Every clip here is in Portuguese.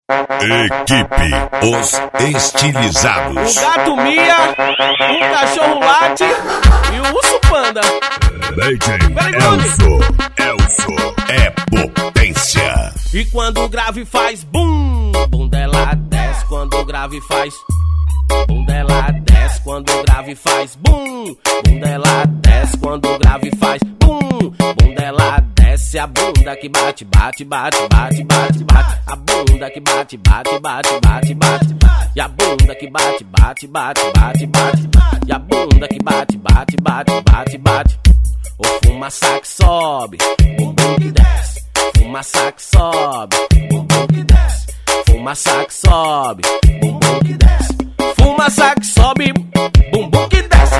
Equipe Os Estilizados. O gato mia, o cachorro late e o urso panda. Elso é potência. E quando o grave faz bum, bum dela desce. Quando o grave faz bum dela desce. Quando o grave faz bum, bum dela desce. Quando o grave faz bum, bum dela desce. A bunda que bate, bate, bate, bate, bate, bate. A bunda que bate, bate, bate, bate, bate. E a bunda que bate, bate, bate, bate, bate. E a bunda que bate, bate, bate, bate, bate. O fumaça que sobe, bumbum que desce. Fumaça que sobe, bumbum que desce. Fumaça que sobe, bumbum que desce. Fumaça que sobe, bumbum que desce.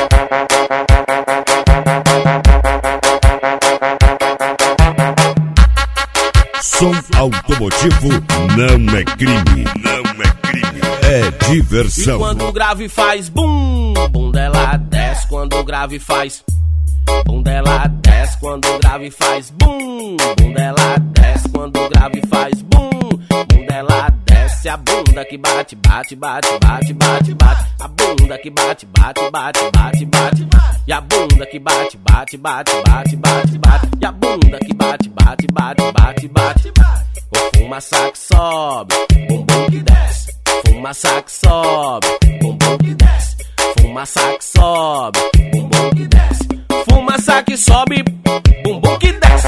Som automotivo não é crime, não é crime, é diversão. E quando o grave faz bum, bum dela desce. Quando o grave faz bum dela desce. Quando o grave faz bum, bum dela desce. Quando o grave faz bum, bum dela desce. A bunda que bate, bate, bate, bate, bate, bate. A bunda que bate, bate, bate, bate, bate. E a bunda que bate, bate, bate, bate, bate, bate. E a bunda que bate, bate, bate, bate, bate. O fumaça que sobe, bumbum que desce. Fumaça que sobe, bumbum que desce. Fumaça que sobe, bumbum que desce. Fumaça que sobe, bumbum que desce.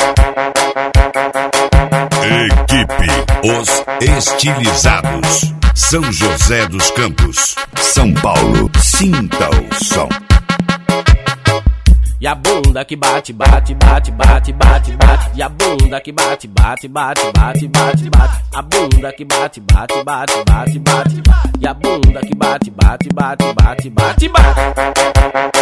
Equipe Os Estilizados. São José dos Campos, São Paulo. Sinta o som. E a bunda que bate, bate, bate, bate, bate, bate. E a bunda que bate, bate, bate, bate, bate, bate. A bunda que bate, bate, bate, bate, bate. E a bunda que bate, bate, bate, bate, bate, bate.